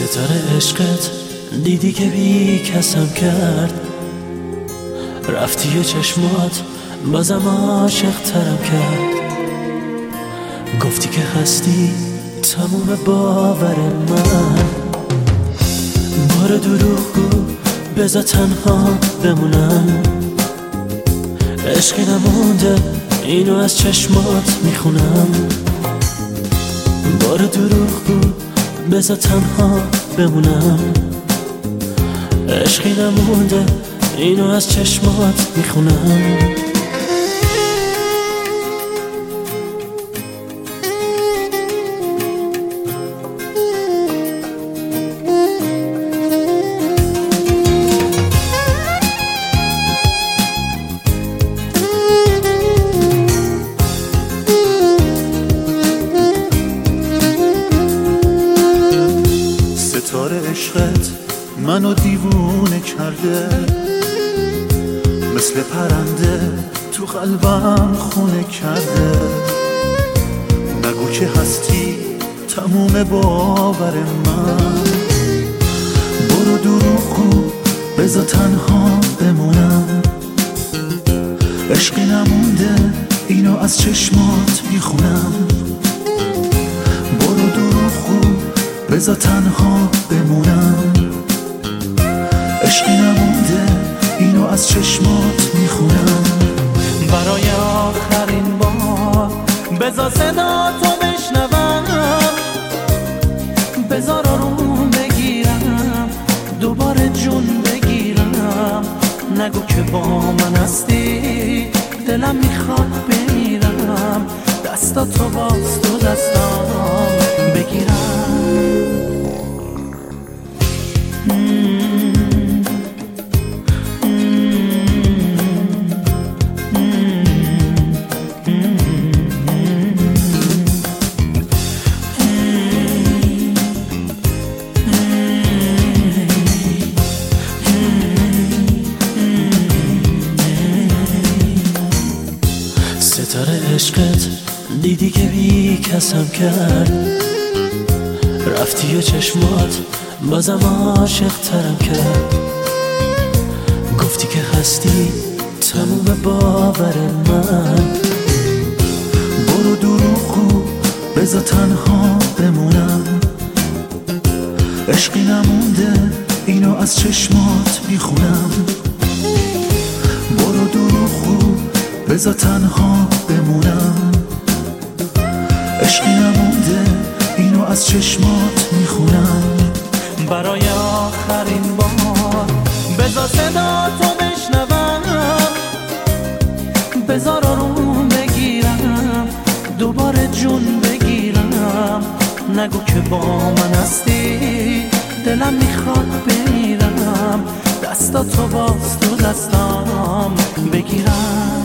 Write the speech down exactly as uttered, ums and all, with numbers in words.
ستاره عشقت دیدی که بی کسم کرد، رفتی و چشمات بازم عاشق ترم کرد. گفتی که هستی تموم باور من، بار دروغگو بذار تنها بمونم. عشقی نمونده اینو از چشمات میخونم. بار دروغگو بذار تنها بمونم. عشقی نمونده اینو از چشمات میخونم. ستاره عشقت منو دیوونه کرده، مثل پرنده تو قلبم خونه کرده. نگو که هستی تموم باور من، برو دروغگو بذار تنها بمونم. عشقی نمونده اینو از چشمات میخونم. برو دروغگو بذار تنها بمونم. عشقی نمونده اینو از چشمات میخونم. برای آخرین بار بذار صدا تو بشنوم، بذار آروم بگیرم دوباره جون بگیرم. نگو که با من هستی دلم میخواد بمیرم. دستاتو باز تو دستام بگیرم. ستاره عشقت دیدی که بی کسم کرد، رفتی و چشمات بازم عاشق ترم کرد. گفتی که هستی تموم باور من، برو دروغگو بذار تنها بمونم. عشقی نمونده اینو از چشمات میخونم. برو دروغگو بذار تنها بمونم. عشقی نمونده اینو از چشمات میخونم. برای آخرین بار بذار صدا تو بشنوم، بذار آروم بگیرم دوباره جون بگیرم. نگو که با من هستی دلم میخواد بمیرم. دستاتو باز تو دستام بگیرم.